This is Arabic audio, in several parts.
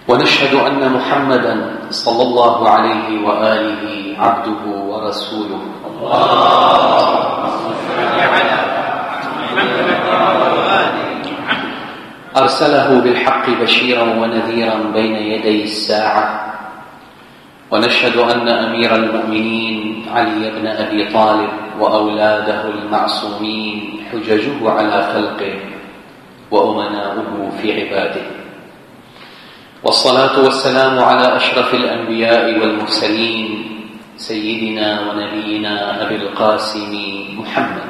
ونشهد أن محمدا صلى الله عليه وآله عبده ورسوله. أرسله بالحق بشيرا ونذيرا بين يدي الساعة. ونشهد أن أمير المؤمنين علي بن أبي طالب وأولاده المعصومين حججه على خلقه وأمناؤه في عباده، والصلاة والسلام على أشرف الأنبياء والمرسلين سيدنا ونبينا أبي القاسم محمد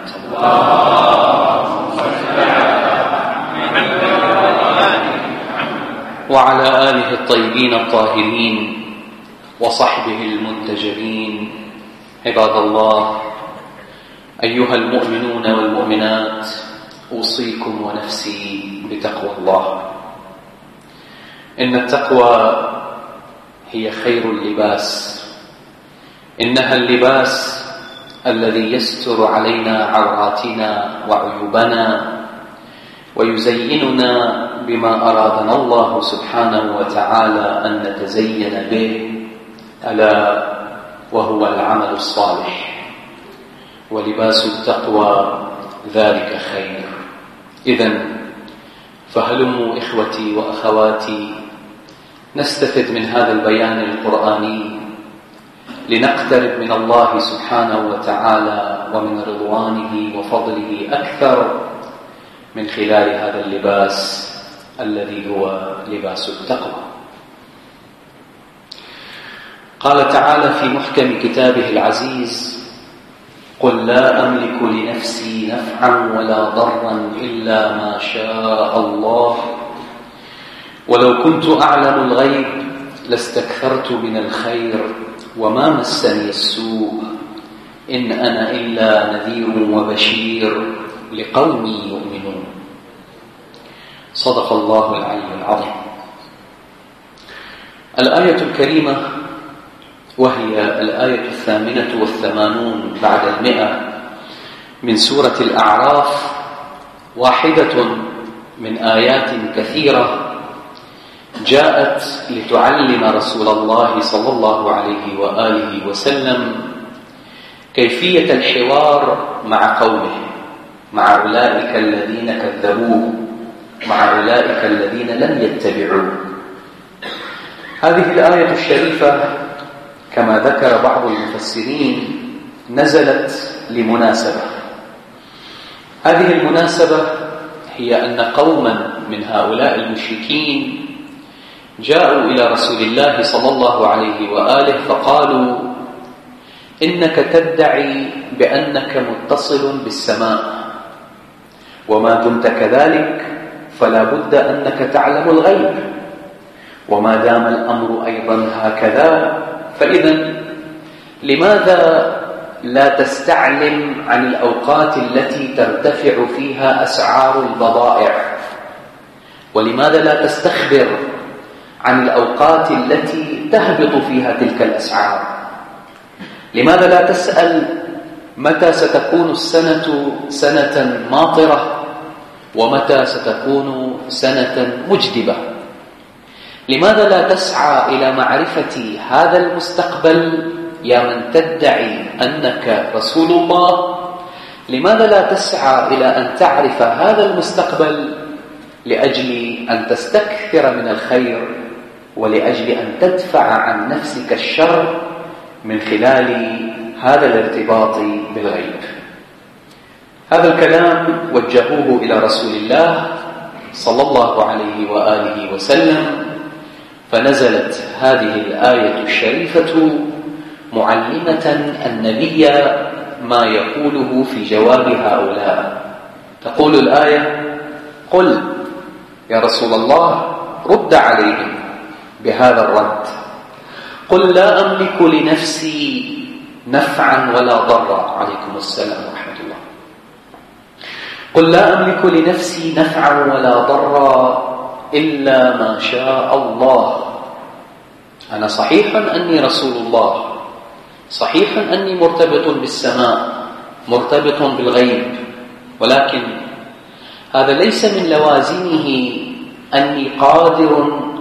وعلى آله الطيبين الطاهرين وصحبه المنتجبين. عباد الله، أيها المؤمنون والمؤمنات، أوصيكم ونفسي بتقوى الله. إن التقوى هي خير اللباس، إنها اللباس الذي يستر علينا عوراتنا وعيوبنا ويزيننا بما أرادنا الله سبحانه وتعالى أن نتزين به، ألا وهو العمل الصالح. ولباس التقوى ذلك خير. إذن فهلموا إخوتي وأخواتي نستفد من هذا البيان القرآني لنقترب من الله سبحانه وتعالى ومن رضوانه وفضله أكثر من خلال هذا اللباس الذي هو لباس التقوى. قال تعالى في محكم كتابه العزيز: قل لا أملك لنفسي نفعا ولا ضرا إلا ما شاء الله ولو كنت أعلم الغيب لاستكثرت من الخير وما مسني السوء إن أنا إلا نذير وبشير لقوم يؤمنون. صدق الله العلي العظيم. الآية الكريمة وهي الآية 88 بعد 100 من سورة الأعراف، واحدة من آيات كثيرة جاءت لتعلم رسول الله صلى الله عليه وآله وسلم كيفية الحوار مع قومه، مع أولئك الذين كذبوه، مع أولئك الذين لم يتبعوه. هذه الآية الشريفة كما ذكر بعض المفسرين نزلت لمناسبة. هذه المناسبة هي أن قوما من هؤلاء المشركين جاءوا إلى رسول الله صلى الله عليه وآله فقالوا: إنك تدعي بأنك متصل بالسماء، وما دمت كذلك فلا بد أنك تعلم الغيب، وما دام الأمر أيضا هكذا فإذا لماذا لا تستعلم عن الأوقات التي ترتفع فيها أسعار البضائع؟ ولماذا لا تستخبر عن الأوقات التي تهبط فيها تلك الأسعار؟ لماذا لا تسأل متى ستكون السنة سنة ماطرة ومتى ستكون سنة مجدبة؟ لماذا لا تسعى إلى معرفة هذا المستقبل يا من تدعي أنك رسول الله؟ لماذا لا تسعى إلى أن تعرف هذا المستقبل لأجل أن تستكثر من الخير ولأجل أن تدفع عن نفسك الشر من خلال هذا الارتباط بالغيب؟ هذا الكلام وجهوه إلى رسول الله صلى الله عليه وآله وسلم، فنزلت هذه الآية الشريفة معلمة النبي ما يقوله في جواب هؤلاء. تقول الآية: قل يا رسول الله رد عليهم بهذا الرد، قل لا أملك لنفسي نفعا ولا ضرا. عليكم السلام ورحمة الله. قل لا أملك لنفسي نفعا ولا ضرا إلا ما شاء الله. أنا صحيحا أني رسول الله، صحيحا أني مرتبط بالسماء، مرتبط بالغيب، ولكن هذا ليس من لوازمه أني قادر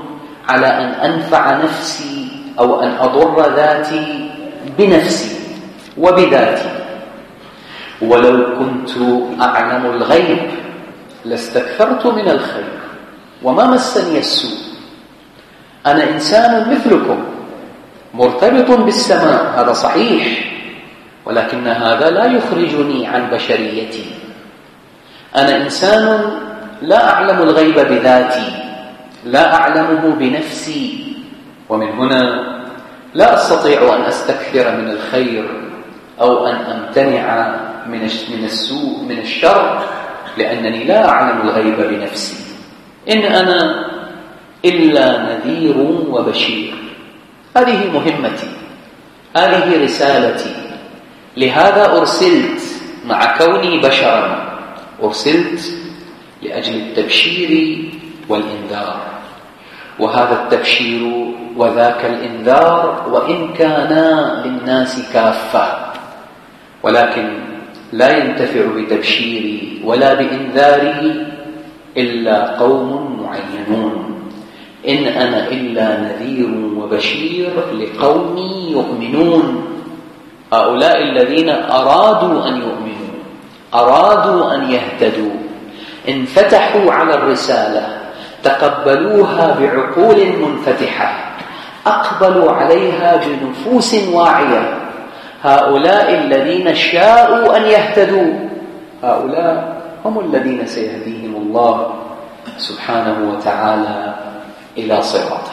على أن أنفع نفسي أو أن أضر ذاتي بنفسي وبذاتي. ولو كنت أعلم الغيب لاستكثرت من الخير وما مسني السوء. أنا إنسان مثلكم مرتبط بالسماء، هذا صحيح، ولكن هذا لا يخرجني عن بشريتي. أنا إنسان لا أعلم الغيب بذاتي، لا أعلمه بنفسي، ومن هنا لا أستطيع أن أستكثر من الخير أو أن أمتنع من السوء من الشر، لأنني لا أعلم الغيب بنفسي. إن أنا إلا نذير وبشير. هذه مهمتي، هذه رسالتي. لهذا أرسلت، مع كوني بشرا أرسلت لأجل التبشير والإنذار. وهذا التبشير وذاك الإنذار وإن كانا للناس كافة، ولكن لا ينتفع بتبشيري ولا بإنذاري إلا قوم معينون. إن أنا إلا نذير وبشير لقوم يؤمنون. هؤلاء الذين أرادوا أن يؤمنوا، أرادوا أن يهتدوا، انفتحوا على الرسالة، تقبلوها بعقول منفتحة، أقبلوا عليها بنفوس واعية. هؤلاء الذين شاءوا أن يهتدوا، هؤلاء هم الذين سيهديهم الله سبحانه وتعالى إلى صراطه.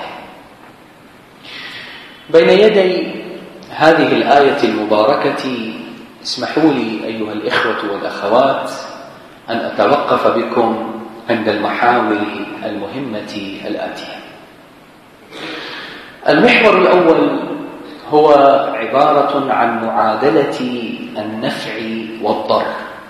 بين يدي هذه الآية المباركة اسمحوا لي أيها الإخوة والأخوات أن أتوقف بكم عند المحاور المهمة الآتية. المحور الأول هو عبارة عن معادلة النفع والضر.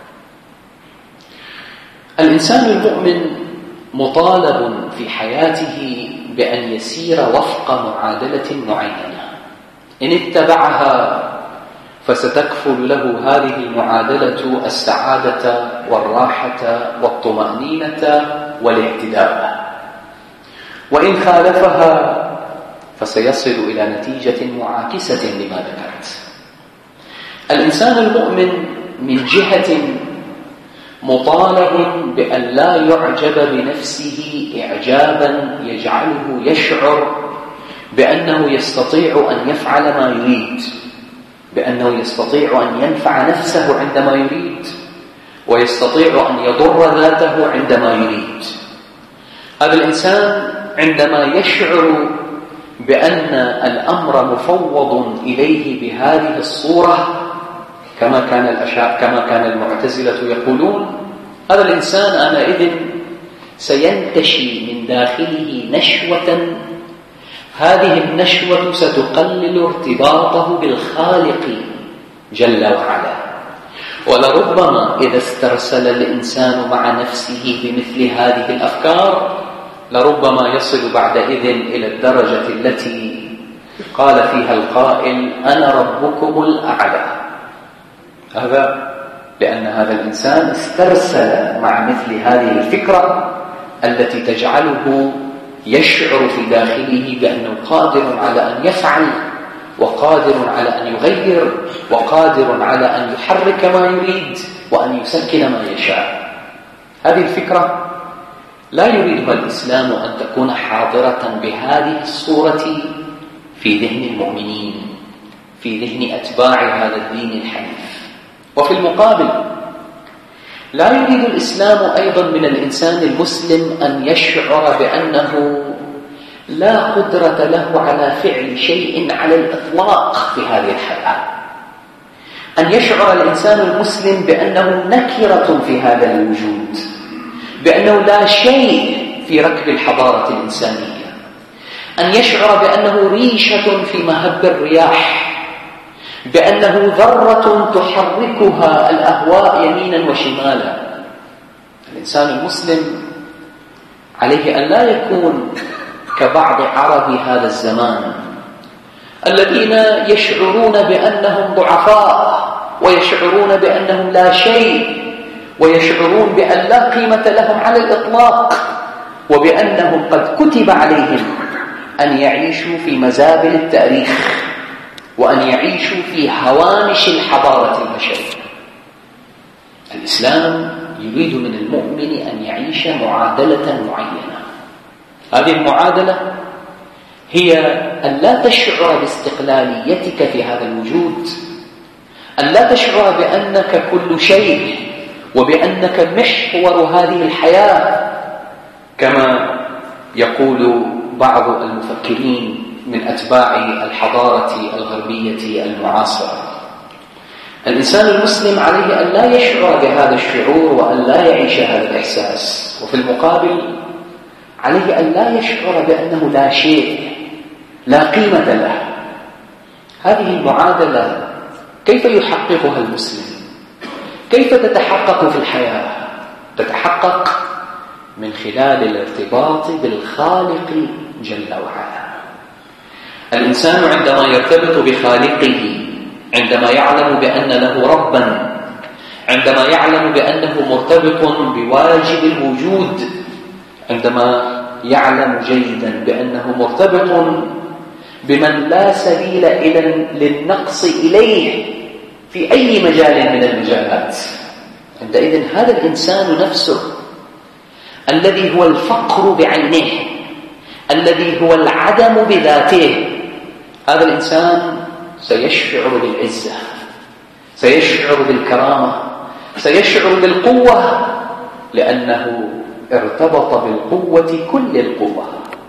الإنسان المؤمن مطالب في حياته بأن يسير وفق معادلة معينة، إن اتبعها فستكفل له هذه المعادلة السعادة والراحة والطمأنينة والاهتداء، وإن خالفها فسيصل إلى نتيجة معاكسة لما ذكرت. الإنسان المؤمن من جهة مطالب بأن لا يعجب بنفسه إعجابا يجعله يشعر بأنه يستطيع أن يفعل ما يريد، بأنه يستطيع أن ينفع نفسه عندما يريد، ويستطيع أن يضر ذاته عندما يريد. هذا الإنسان عندما يشعر بأن الأمر مفوض إليه بهذه الصورة كما كان المعتزلة يقولون، هذا الإنسان آنئذ سينتشي من داخله نشوة، هذه النشوة ستقلل ارتباطه بالخالق جل وعلا. ولربما إذا استرسل الإنسان مع نفسه بمثل هذه الأفكار لربما يصل بعدئذ إلى الدرجة التي قال فيها القائل أنا ربكم الأعلى. هذا لأن هذا الإنسان استرسل مع مثل هذه الفكرة التي تجعله يشعر في داخله بأنه قادر على أن يفعل، وقادر على أن يغير، وقادر على أن يحرك ما يريد، وأن يسكن ما يشاء. هذه الفكرة لا يريدها الإسلام أن تكون حاضرة بهذه الصورة في ذهن المؤمنين، في ذهن أتباع هذا الدين الحنيف. وفي المقابل لا يريد الإسلام أيضا من الإنسان المسلم أن يشعر بأنه لا قدرة له على فعل شيء على الإطلاق في هذه الحياة، أن يشعر الإنسان المسلم بأنه نكرة في هذا الوجود، بأنه لا شيء في ركب الحضارة الإنسانية، أن يشعر بأنه ريشة في مهب الرياح، بأنه ذرة تحركها الأهواء يمينا وشمالا. الإنسان المسلم عليه أن لا يكون كبعض عرب هذا الزمان الذين يشعرون بأنهم ضعفاء، ويشعرون بأنهم لا شيء، ويشعرون بأن لا قيمة لهم على الإطلاق، وبأنهم قد كتب عليهم أن يعيشوا في مزابل التاريخ وأن يعيشوا في هوامش الحضارة البشرية. الإسلام يريد من المؤمن أن يعيش معادلة معينة. هذه المعادلة هي أن لا تشعر باستقلاليتك في هذا الوجود، أن لا تشعر بأنك كل شيء وبأنك محور هذه الحياة كما يقول بعض المفكرين من أتباع الحضارة الغربية المعاصرة. الإنسان المسلم عليه أن لا يشعر بهذا الشعور وأن لا يعيش هذا الإحساس، وفي المقابل عليه أن لا يشعر بأنه لا شيء، لا قيمة له. هذه المعادلة كيف يحققها المسلم؟ كيف تتحقق في الحياة؟ تتحقق من خلال الارتباط بالخالق جل وعلا. الإنسان عندما يرتبط بخالقه، عندما يعلم بأن له ربا، عندما يعلم بأنه مرتبط بواجب الوجود، عندما يعلم جيدا بأنه مرتبط بمن لا سبيل للنقص إليه في أي مجال من المجالات، عندئذ هذا الإنسان نفسه الذي هو الفقر بعينه، الذي هو العدم بذاته، هذا الإنسان سيشعر بالعزة، سيشعر بالكرامة، سيشعر بالقوة، لأنه ارتبط بالقوة كل القوة،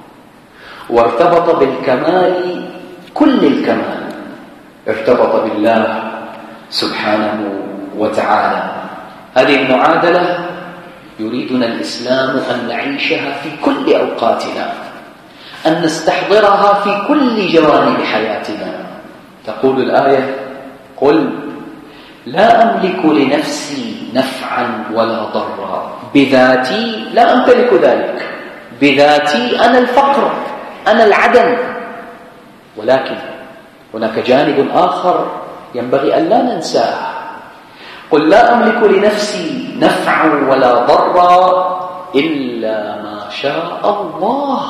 وارتبط بالكمال كل الكمال، ارتبط بالله سبحانه وتعالى. هذه المعادلة يريدنا الإسلام أن نعيشها في كل أوقاتنا، أن نستحضرها في كل جوانب حياتنا. تقول الآية: قل لا أملك لنفسي نفعا ولا ضرا، بذاتي لا أمتلك ذلك، بذاتي أنا الفقر، أنا العدم. ولكن هناك جانب آخر ينبغي أن لا ننساه: قل لا أملك لنفسي نفعا ولا ضرا إلا ما شاء الله.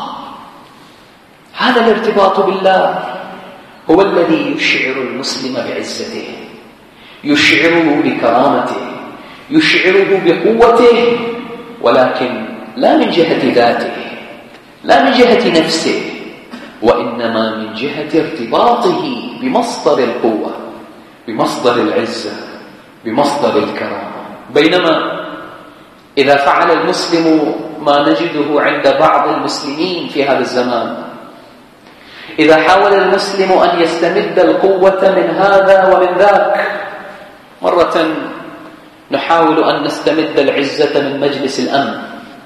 هذا الارتباط بالله هو الذي يشعر المسلم بعزته، يشعره بكرامته، يشعره بقوته، ولكن لا من جهة ذاته، لا من جهة نفسه، وإنما من جهة ارتباطه بمصدر القوة، بمصدر العزة، بمصدر الكرامة. بينما إذا فعل المسلم ما نجده عند بعض المسلمين في هذا الزمان، إذا حاول المسلم أن يستمد القوة من هذا ومن ذاك، مرة نحاول أن نستمد العزة من مجلس الأمن،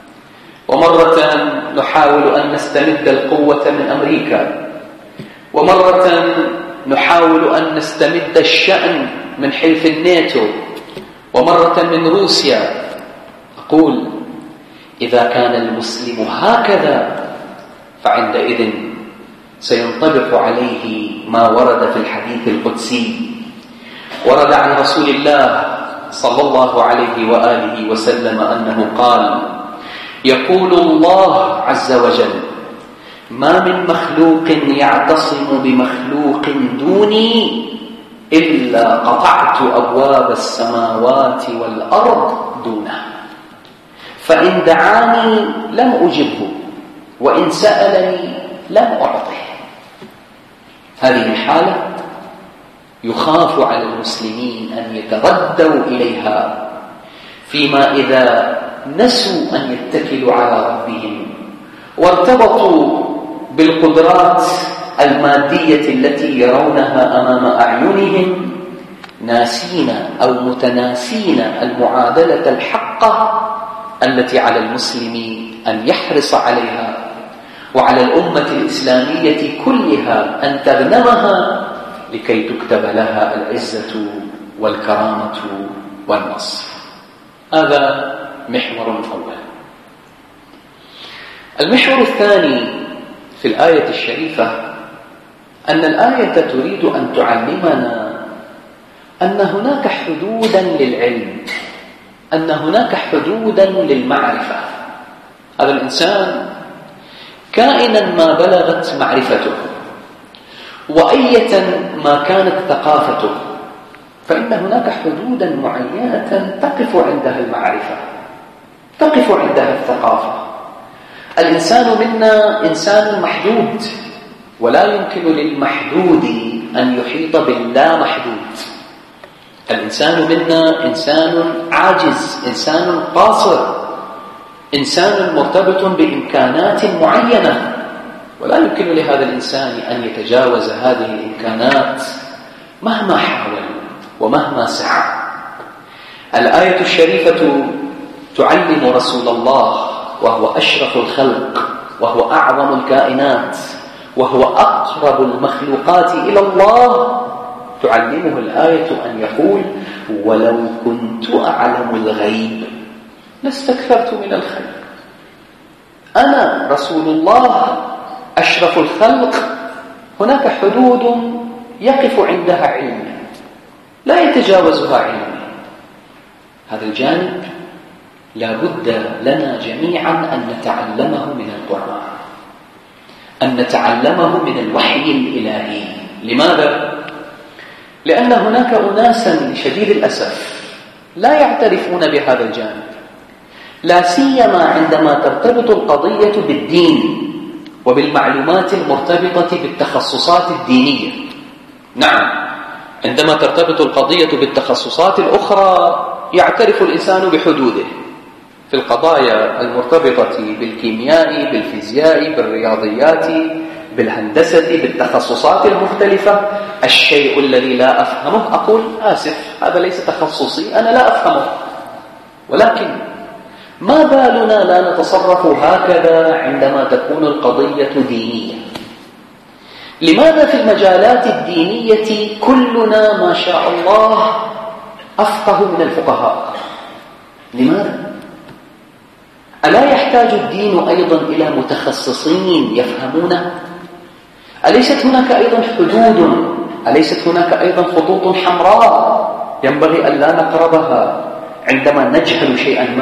ومرة نحاول أن نستمد القوة من أمريكا، ومرة نحاول أن نستمد الشأن من حلف الناتو، ومرة من روسيا. أقول إذا كان المسلم هكذا فعندئذ سينطبق عليه ما ورد في الحديث القدسي، ورد عن رسول الله صلى الله عليه وآله وسلم أنه قال: يقول الله عز وجل: ما من مخلوق يعتصم بمخلوق دوني إلا قطعت أبواب السماوات والأرض دونه، فإن دعاني لم أجبه، وإن سألني لم أعطه. هذه الحالة يخاف على المسلمين أن يتردوا إليها فيما إذا نسوا أن يتكلوا على ربهم وارتبطوا بالقدرات المادية التي يرونها أمام أعينهم، ناسين أو متناسين المعادلة الحقة التي على المسلم أن يحرص عليها، وعلى الأمة الإسلامية كلها أن تغنمها لكي تكتب لها العزة والكرامة والنصر. هذا محور أول. المحور الثاني في الآية الشريفة أن الآية تريد أن تعلمنا أن هناك حدودا للعلم، أن هناك حدودا للمعرفة. هذا الإنسان كائنا ما بلغت معرفته وأية ما كانت ثقافته، فإن هناك حدودا معينة تقف عندها المعرفة، تقف عندها الثقافة. الإنسان منا إنسان محدود، ولا يمكن للمحدود أن يحيط باللا محدود. الإنسان منا إنسان عاجز، إنسان قاصر، إنسان مرتبط بإمكانات معينة، ولا يمكن لهذا الإنسان أن يتجاوز هذه الإمكانات مهما حاول ومهما سعى. الآية الشريفة تعلم رسول الله وهو أشرف الخلق وهو أعظم الكائنات وهو أقرب المخلوقات إلى الله، تعلمه الآية أن يقول: ولو كنت أعلم الغيب لاستكثرت من الخير. أنا رسول الله أشرف الخلق، هناك حدود يقف عندها علمي لا يتجاوزها علمي. هذا الجانب لا بد لنا جميعا أن نتعلمه من القرآن، أن نتعلمه من الوحي الإلهي. لماذا؟ لأن هناك أناسا شديد الأسف لا يعترفون بهذا الجانب، لا سيما عندما ترتبط القضية بالدين وبالمعلومات المرتبطة بالتخصصات الدينية. نعم، عندما ترتبط القضية بالتخصصات الأخرى يعترف الإنسان بحدوده، في القضايا المرتبطة بالكيمياء، بالفيزياء، بالرياضيات، بالهندسة، بالتخصصات المختلفة. الشيء الذي لا أفهمه أقول آسف، هذا ليس تخصصي، أنا لا أفهمه. ولكن ما بالنا لا نتصرف هكذا عندما تكون القضية دينية؟ لماذا في المجالات الدينية كلنا ما شاء الله أفقه من الفقهاء؟ لماذا؟ ألا يحتاج الدين أيضا إلى متخصصين يفهمونه؟ أليست هناك أيضا حدود؟ أليست هناك أيضا خطوط حمراء ينبغي أن لا نقربها عندما نجهل شيئا ما؟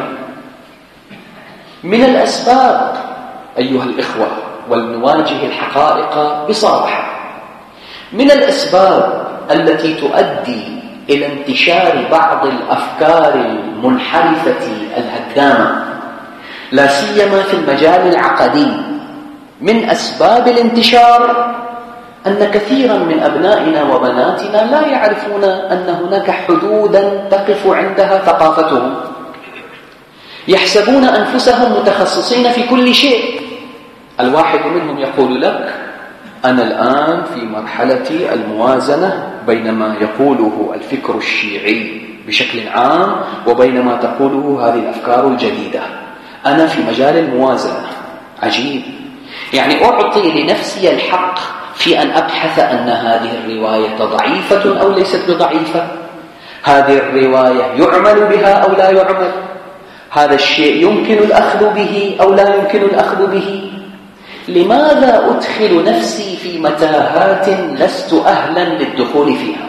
من الأسباب أيها الإخوة، ولنواجه الحقائق بصراحة، من الأسباب التي تؤدي إلى انتشار بعض الأفكار المنحرفة الهدامة، لا سيما في المجال العقدي، من أسباب الانتشار أن كثيرا من أبنائنا وبناتنا لا يعرفون أن هناك حدودا تقف عندها ثقافتهم. يحسبون أنفسهم متخصصين في كل شيء. الواحد منهم يقول لك: أنا الآن في مرحلة الموازنة بين ما يقوله الفكر الشيعي بشكل عام وبين ما تقوله هذه الأفكار الجديدة. أنا في مجال الموازنة. عجيب، يعني أعطي لنفسي الحق في أن أبحث أن هذه الرواية ضعيفة أو ليست بضعيفة، هذه الرواية يعمل بها أو لا يعمل، هذا الشيء يمكن الأخذ به أو لا يمكن الأخذ به. لماذا أدخل نفسي في متاهات لست أهلا للدخول فيها؟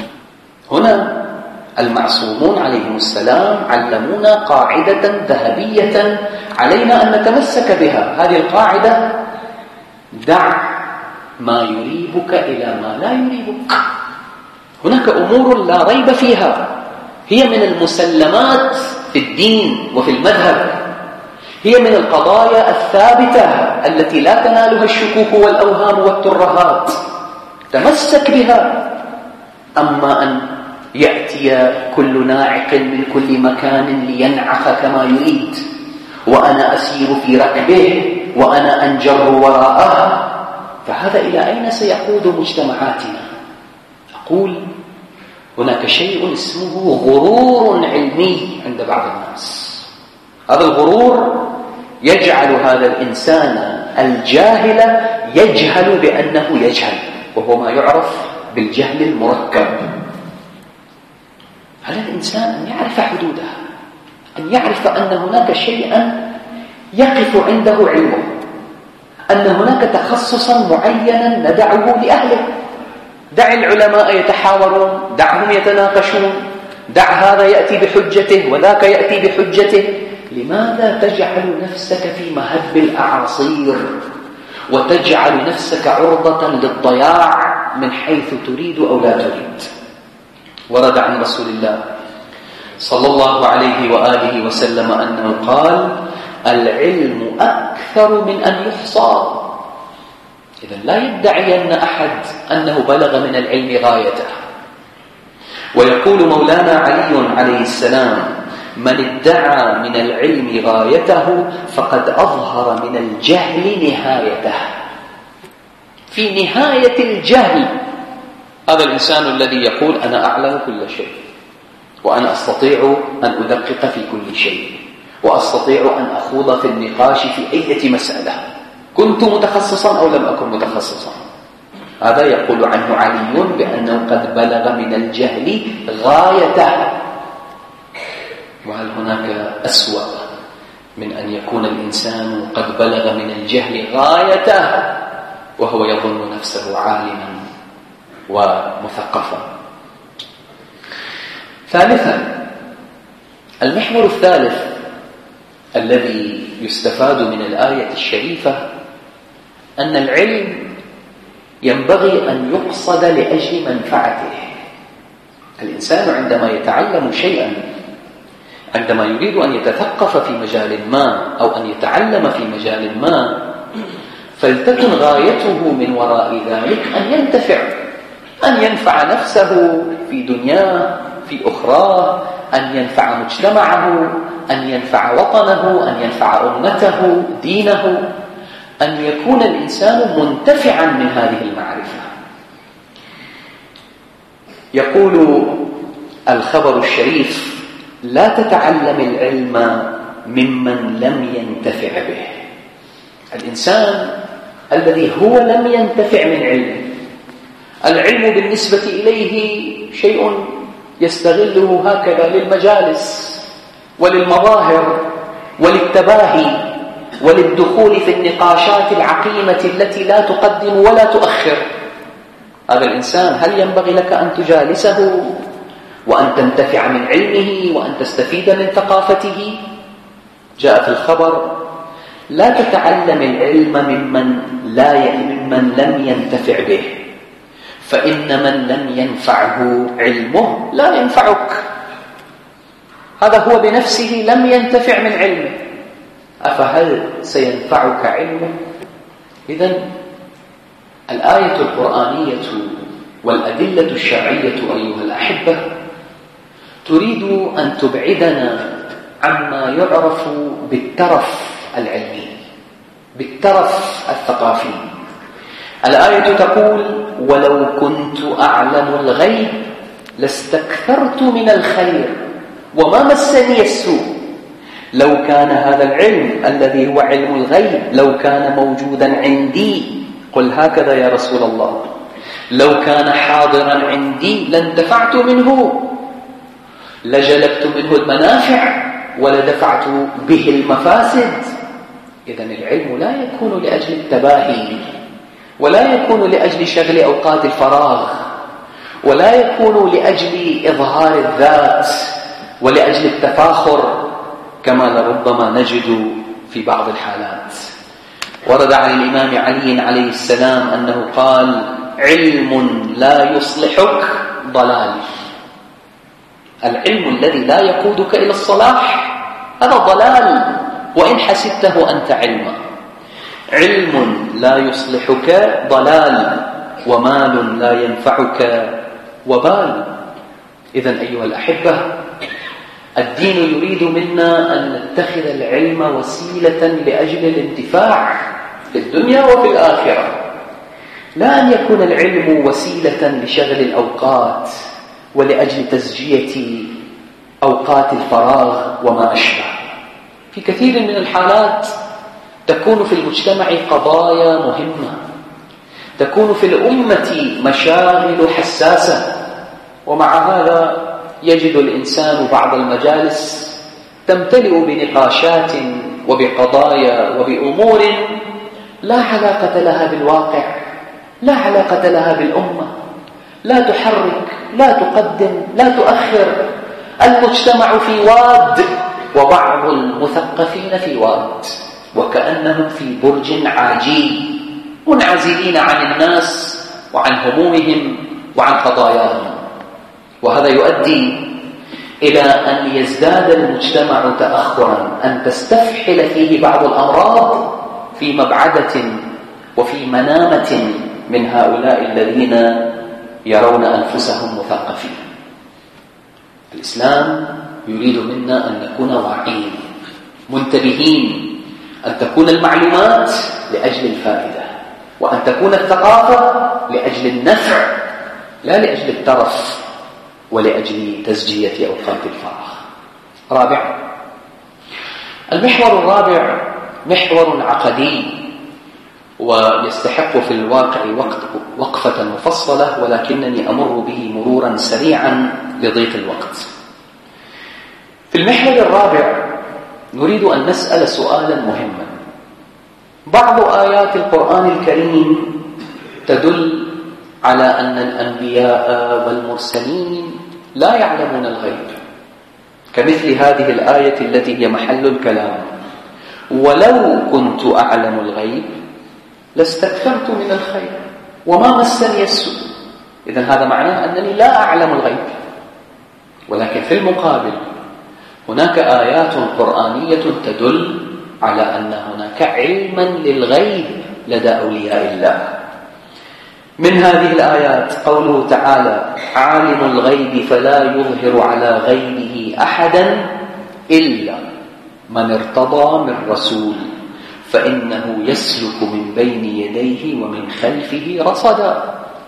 هنا المعصومون عليهم السلام علمونا قاعدة ذهبية علينا أن نتمسك بها. هذه القاعدة: دع ما يريبك إلى ما لا يريبك. هناك أمور لا ريب فيها، هي من المسلمات في الدين وفي المذهب، هي من القضايا الثابتة التي لا تنالها الشكوك والأوهام والترهات، تمسك بها. أما أن يأتي كل ناعق من كل مكان لينعخ كما يريد، وأنا أسير في ركبه وأنا أنجر وراءه، فهذا إلى أين سيقود مجتمعاتنا؟ أقول هناك شيء اسمه غرور علمي عند بعض الناس. هذا الغرور يجعل هذا الإنسان الجاهل يجهل بأنه يجهل، وهو ما يعرف بالجهل المركب. على الإنسان أن يعرف حدوده، أن يعرف أن هناك شيئا يقف عنده علمه، أن هناك تخصصا معينا ندعه لأهله. دع العلماء يتحاورون، دعهم يتناقشون، دع هذا يأتي بحجته وذاك يأتي بحجته. لماذا تجعل نفسك في مهب الأعاصير وتجعل نفسك عرضة للضياع من حيث تريد أو لا تريد. ورد عن رسول الله صلى الله عليه وآله وسلم أنه قال: العلم أكثر من أن يحصى. إذن لا يدعين أحد أنه بلغ من العلم غايته. ويقول مولانا علي عليه السلام: من ادعى من العلم غايته فقد أظهر من الجهل نهايته. في نهاية الجهل هذا الإنسان الذي يقول: أنا أعلم كل شيء، وأنا أستطيع أن أدقق في كل شيء، وأستطيع أن أخوض في النقاش في أي مسألة، كنت متخصصا أو لم أكن متخصصا. هذا يقول عنه علي بأنه قد بلغ من الجهل غايته. وهل هناك أسوأ من أن يكون الإنسان قد بلغ من الجهل غايته وهو يظن نفسه عالما ومثقفا؟ ثالثا، المحور الثالث الذي يستفاد من الآية الشريفة أن العلم ينبغي أن يقصد لأجل منفعته. الإنسان عندما يتعلم شيئا، عندما يريد أن يتثقف في مجال ما أو أن يتعلم في مجال ما، فلتكن غايته من وراء ذلك أن ينفع نفسه في دنياه، في أخراه، أن ينفع مجتمعه، أن ينفع وطنه، أن ينفع أمته، دينه، أن يكون الإنسان منتفعا من هذه المعرفة. يقول الخبر الشريف: لا تتعلم العلم ممن لم ينتفع به. الإنسان الذي هو لم ينتفع من علمه، العلم بالنسبة إليه شيء يستغله هكذا للمجالس وللمظاهر وللتباهي وللدخول في النقاشات العقيمة التي لا تقدم ولا تؤخر. هذا الإنسان هل ينبغي لك أن تجالسه وأن تنتفع من علمه وأن تستفيد من ثقافته؟ جاء في الخبر: لا تتعلم العلم ممن لم ينتفع به، فإن من لم ينفعه علمه لا ينفعك. هذا هو بنفسه لم ينتفع من علمه، أفهل سينفعك علمه؟ إذن الآية القرآنية والأدلة الشرعية أيها الأحبة تريد أن تبعدنا عما يعرف بالترف العلمي، بالترف الثقافي. الآية تقول: ولو كنت أعلم الغيب لاستكثرت من الخير وما مسني السوء. لو كان هذا العلم الذي هو علم الغيب لو كان موجودا عندي، قل هكذا يا رسول الله، لو كان حاضرا عندي لانتفعت منه، لجلبت منه المنافع ولدفعت به المفاسد. إذن العلم لا يكون لأجل التباهي، ولا يكون لأجل شغل أوقات الفراغ، ولا يكون لأجل إظهار الذات ولأجل التفاخر كما لربما نجد في بعض الحالات. ورد عن الإمام علي عليه السلام أنه قال: علم لا يصلحك ضلال. العلم الذي لا يقودك إلى الصلاح هذا ضلال وإن حسبته أنت علما. علم لا يصلحك ضلال، ومال لا ينفعك وبال. إذن أيها الأحبة، الدين يريد منا أن نتخذ العلم وسيلة لأجل الانتفاع في الدنيا وفي الآخرة، لا أن يكون العلم وسيلة لشغل الأوقات ولأجل تزجية أوقات الفراغ وما أشبه. في كثير من الحالات تكون في المجتمع قضايا مهمة، تكون في الأمة مشاغل حساسة، ومع هذا يجد الإنسان بعض المجالس تمتلئ بنقاشات وبقضايا وبأمور لا علاقة لها بالواقع، لا علاقة لها بالأمة، لا تحرك، لا تقدم، لا تؤخر. المجتمع في واد وبعض المثقفين في واد، وكأنهم في برج عاجي منعزلين عن الناس وعن همومهم وعن قضاياهم. وهذا يؤدي إلى أن يزداد المجتمع تأخرا، أن تستفحل فيه بعض الأمراض في مبعدة وفي منامة من هؤلاء الذين يرون أنفسهم مثقفين. الإسلام يريد منا أن نكون واعين منتبهين، أن تكون المعلومات لأجل الفائدة، وأن تكون الثقافة لأجل النفع لا لأجل الترف ولأجل تزجية أوقات الفراغ. رابعا، المحور الرابع محور عقدي ويستحق في الواقع وقفة مفصلة، ولكنني أمر به مرورا سريعا لضيق الوقت. في المحور الرابع نريد أن نسأل سؤالا مهما. بعض آيات القرآن الكريم تدل على أن الأنبياء والمرسلين لا يعلمون الغيب، كمثل هذه الآية التي هي محل الكلام: ولو كنت أعلم الغيب لاستكثرت من الخير وما مسني السوء. إذن هذا معناه أنني لا أعلم الغيب. ولكن في المقابل هناك آيات قرآنية تدل على أن هناك علما للغيب لدى أولياء الله. من هذه الآيات قوله تعالى: عالم الغيب فلا يظهر على غيبه أحدا إلا من ارتضى من رسول فإنه يسلك من بين يديه ومن خلفه رصدا.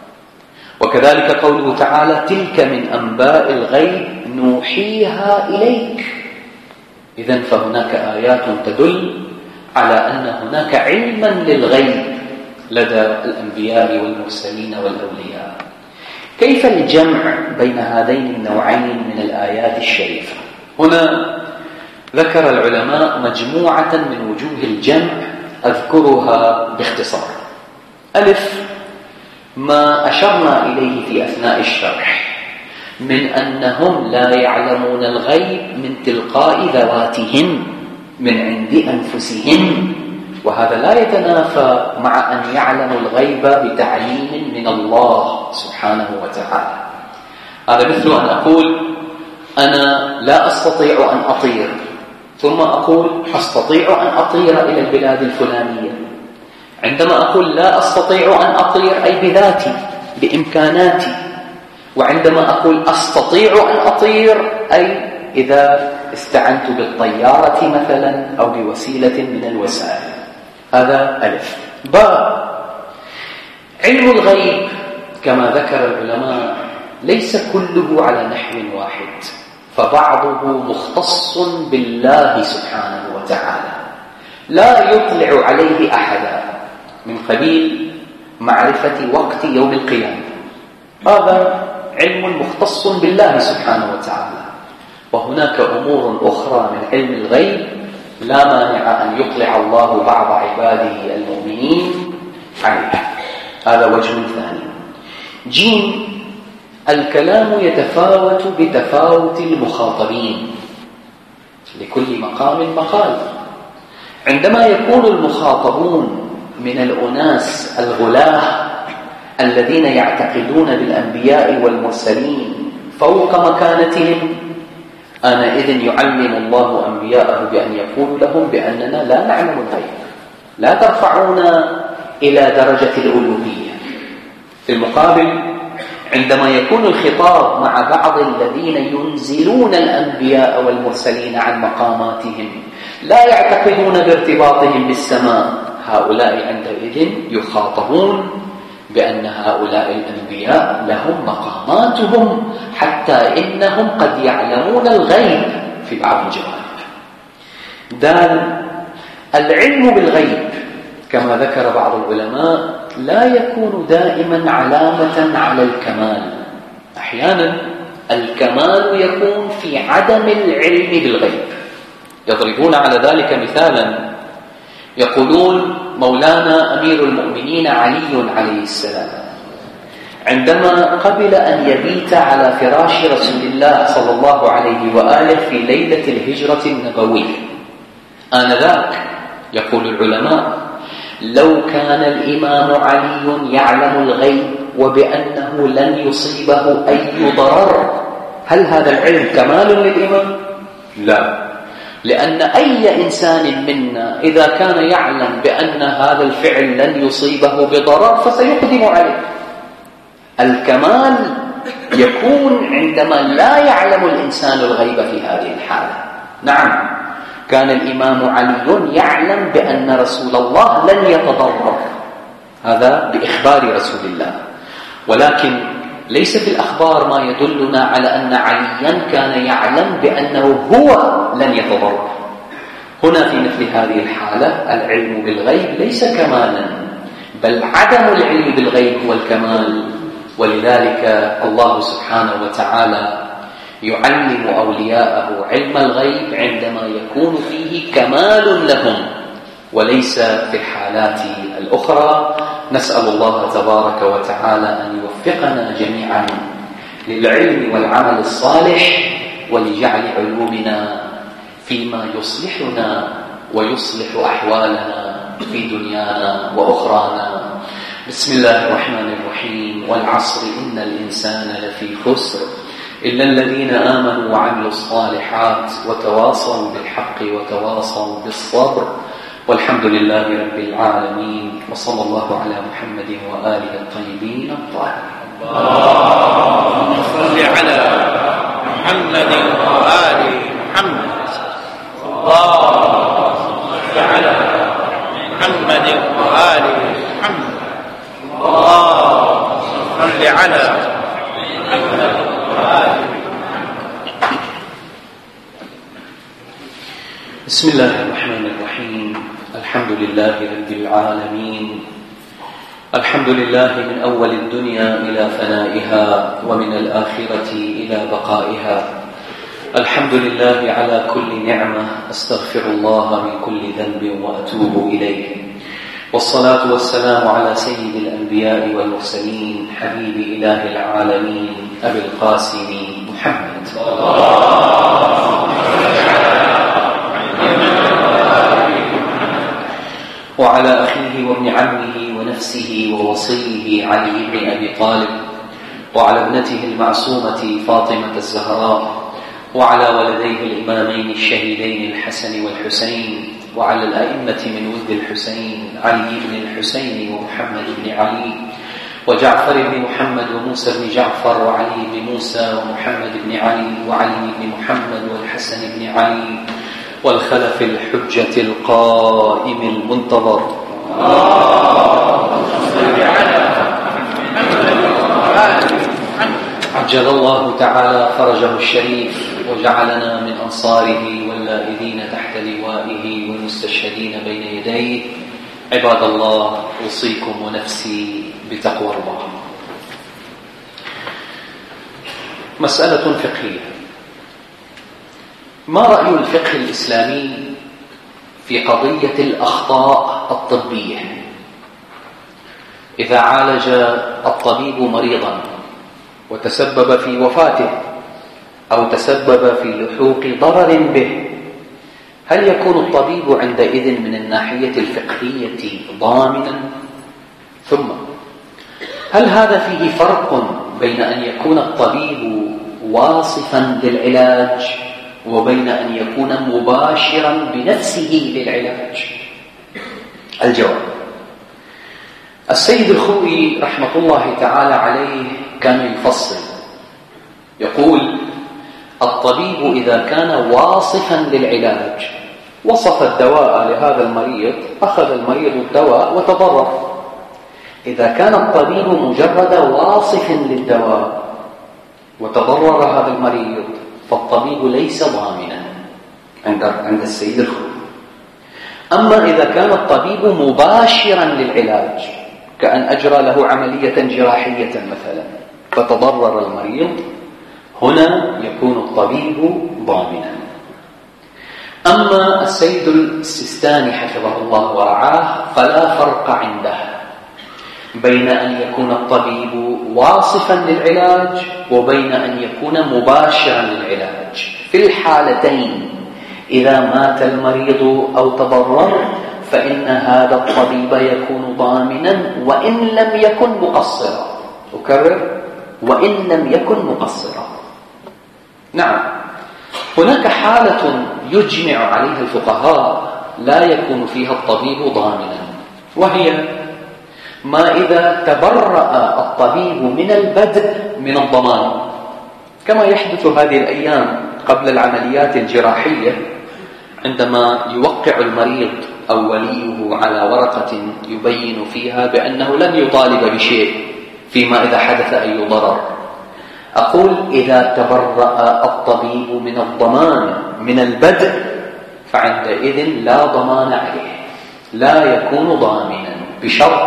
وكذلك قوله تعالى: تلك من أنباء الغيب نوحيها إليك. إذن فهناك آيات تدل على أن هناك علما للغيب لدى الأنبياء والمرسلين والأولياء. كيف الجمع بين هذين النوعين من الآيات الشريفة؟ هنا ذكر العلماء مجموعة من وجوه الجمع أذكرها باختصار. ألف، ما أشرنا إليه في أثناء الشرح من أنهم لا يعلمون الغيب من تلقاء ذواتهم من عند أنفسهم، وهذا لا يتنافى مع أن يعلموا الغيب بتعليم من الله سبحانه وتعالى. هذا مثل أن أقول أنا لا أستطيع أن أطير، ثم أقول أستطيع أن أطير إلى البلاد الفلانية. عندما أقول لا أستطيع أن أطير أي بذاتي بإمكاناتي، وعندما أقول أستطيع أن أطير أي إذا استعنت بالطيارة مثلا أو بوسيلة من الوسائل. هذا ألف. باء، علم الغيب كما ذكر العلماء ليس كله على نحو واحد، فبعضه مختص بالله سبحانه وتعالى لا يطلع عليه أحدا، من قبيل معرفة وقت يوم القيامة. هذا علم مختص بالله سبحانه وتعالى. وهناك أمور أخرى من علم الغيب لا مانع أن يطلع الله بعض عباده المؤمنين عليها. هذا وجه ثاني. جيم، الكلام يتفاوت بتفاوت المخاطبين، لكل مقام مقال. عندما يكون المخاطبون من الأناس الغلاة الذين يعتقدون بالأنبياء والمرسلين فوق مكانتهم، آنئذ يعلم الله أنبياءه بأن يقول لهم بأننا لا نعلم الغيب، لا ترفعونا إلى درجة الألوهية. في المقابل عندما يكون الخطاب مع بعض الذين ينزلون الأنبياء والمرسلين عن مقاماتهم لا يعتقدون بارتباطهم بالسماء، هؤلاء عندئذ يخاطبون بأن هؤلاء الأنبياء لهم مقاماتهم، حتى إنهم قد يعلمون الغيب في بعض الجوانب. دال، العلم بالغيب كما ذكر بعض العلماء لا يكون دائما علامة على الكمال. أحيانا الكمال يكون في عدم العلم بالغيب. يضربون على ذلك مثالا، يقولون مولانا أمير المؤمنين علي عليه السلام عندما قبل أن يبيت على فراش رسول الله صلى الله عليه وآله في ليلة الهجرة النبوية، آنذاك يقول العلماء لو كان الإمام علي يعلم الغيب وبأنه لن يصيبه أي ضرر، هل هذا العلم كمال للإمام؟ لا، لأن أي إنسان منا إذا كان يعلم بأن هذا الفعل لن يصيبه بضرر فسيقدم عليه. الكمال يكون عندما لا يعلم الإنسان الغيب في هذه الحالة. نعم، كان الإمام علي يعلم بأن رسول الله لن يتضرر، هذا بإخبار رسول الله، ولكن ليس في الأخبار ما يدلنا على أن عليا كان يعلم بأنه هو لن يتضرر. هنا في مثل هذه الحالة العلم بالغيب ليس كمالا، بل عدم العلم بالغيب هو الكمال. ولذلك الله سبحانه وتعالى يعلم أولياءه علم الغيب عندما يكون فيه كمال لهم، وليس في الحالات الأخرى. نسأل الله تبارك وتعالى أن يوفقنا جميعا للعلم والعمل الصالح، ولجعل علومنا فيما يصلحنا ويصلح أحوالنا في دنيانا وأخرانا. بسم الله الرحمن الرحيم. والعصر إن الإنسان لفي خسر إلا الذين آمنوا وعملوا الصالحات وتواصوا بالحق وتواصوا بالصبر، والحمد لله رب العالمين، وصلى الله على محمد وآله الطيبين الطاهرين. اللهم صل على محمد وآل محمد. اللهم صل على محمد وآل محمد. اللهم صل على محمد وآل محمد. بسم الله الرحمن الرحيم. الحمد لله رب العالمين. الحمد لله من أول الدنيا إلى فنائها، ومن الآخرة إلى بقائها. الحمد لله على كل نعمة، أستغفر الله من كل ذنب وأتوب إليه. والصلاة والسلام على سيد الأنبياء والمرسلين، حبيب إله العالمين، أبي القاسم محمد. وعلى أخيه وابن عمه ونفسه ووصيه علي بن أبي طالب، وعلى ابنته المعصومة فاطمة الزهراء، وعلى ولديه الإمامين الشهيدين الحسن والحسين، وعلى الأئمة من ولد الحسين علي بن الحسين ومحمد بن علي وجعفر بن محمد وموسى بن جعفر وعلي بن موسى ومحمد بن علي وعلي بن محمد والحسن بن علي والخلف الحجة القائم المنتظر. عجل الله تعالى فرجه الشريف، وجعلنا من أنصاره واللائذين تحت لوائه والمستشهدين بين يديه. عباد الله، أوصيكم ونفسي بتقوى الله. مسألة فقهية: ما رأي الفقه الإسلامي في قضية الأخطاء الطبية؟ إذا عالج الطبيب مريضا وتسبب في وفاته أو تسبب في لحوق ضرر به، هل يكون الطبيب عندئذ من الناحية الفقهية ضامنا؟ ثم هل هذا فيه فرق بين أن يكون الطبيب واصفا للعلاج وبين أن يكون مباشرا بنفسه للعلاج؟ الجواب: السيد الخوئي رحمة الله تعالى عليه كان يفصل، يقول: الطبيب إذا كان واصفا للعلاج وصف الدواء لهذا المريض، أخذ المريض الدواء وتضرر. إذا كان الطبيب مجرد واصف للدواء وتضرر هذا المريض، فالطبيب ليس ضامنا عند السيد الخوئي. أما إذا كان الطبيب مباشرا للعلاج، كأن أجرى له عملية جراحية مثلا فتضرر المريض، هنا يكون الطبيب ضامنا. أما السيد السيستاني حفظه الله ورعاه فلا فرق عنده بين أن يكون الطبيب واصفا للعلاج وبين أن يكون مباشرا للعلاج. في الحالتين إذا مات المريض أو تضرر فإن هذا الطبيب يكون ضامنا وإن لم يكن مقصرا. أكرر: وإن لم يكن مقصرا. نعم، هناك حالة يجمع عليها الفقهاء لا يكون فيها الطبيب ضامنا، وهي ما إذا تبرأ الطبيب من البدء من الضمان، كما يحدث هذه الأيام قبل العمليات الجراحية، عندما يوقع المريض أو وليه على ورقة يبين فيها بأنه لن يطالب بشيء فيما إذا حدث أي ضرر. أقول: إذا تبرأ الطبيب من الضمان من البدء فعندئذ لا ضمان عليه، لا يكون ضامنا، بشرط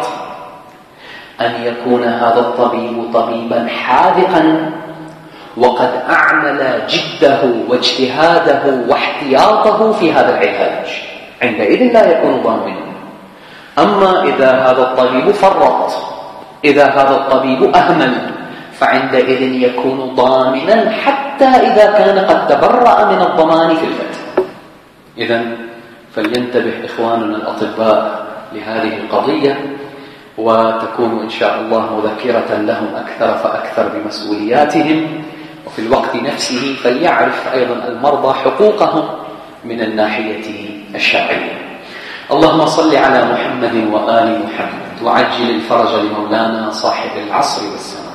أن يكون هذا الطبيب طبيبا حاذقا وقد أعمل جده واجتهاده واحتياطه في هذا العلاج، عندئذ لا يكون ضامنا. أما إذا هذا الطبيب فرط، إذا هذا الطبيب أهمل، فعندئذ يكون ضامنا حتى إذا كان قد تبرأ من الضمان في الفتح. إذن فلينتبه إخواننا الأطباء لهذه القضية، وتكون إن شاء الله مذكرة لهم أكثر فأكثر بمسؤولياتهم، وفي الوقت نفسه فليعرف أيضا المرضى حقوقهم من الناحية الشرعية. اللهم صل على محمد وآل محمد، وعجل الفرج لمولانا صاحب العصر والزمان.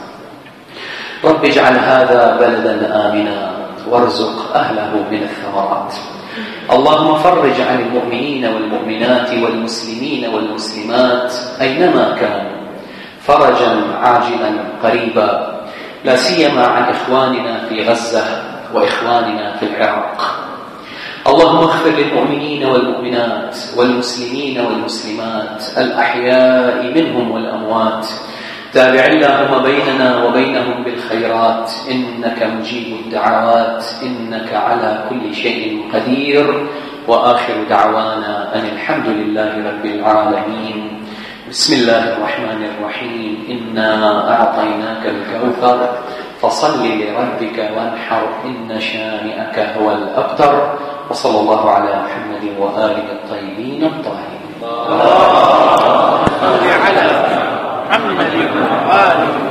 رب اجعل هذا بلدا آمنا وارزق أهله من الثمرات. اللهم فرج عن المؤمنين والمؤمنات والمسلمين والمسلمات أينما كانوا فرجا عاجلا قريبا، لا سيما عن إخواننا في غزة وإخواننا في العراق. اللهم اغفر للمؤمنين والمؤمنات والمسلمين والمسلمات الأحياء منهم والأموات. تابع اللهم بيننا وبينهم بالخيرات، إنك مجيب الدعوات، إنك على كل شيء قدير. وآخر دعوانا أن الحمد لله رب العالمين. بسم الله الرحمن الرحيم. إنا أعطيناك الكوثر فصل لربك وانحر، إن شانئك هو الأبتر. وصلى الله على محمد وآله الطيبين الطاهرين. اللهم صل على محمد وآله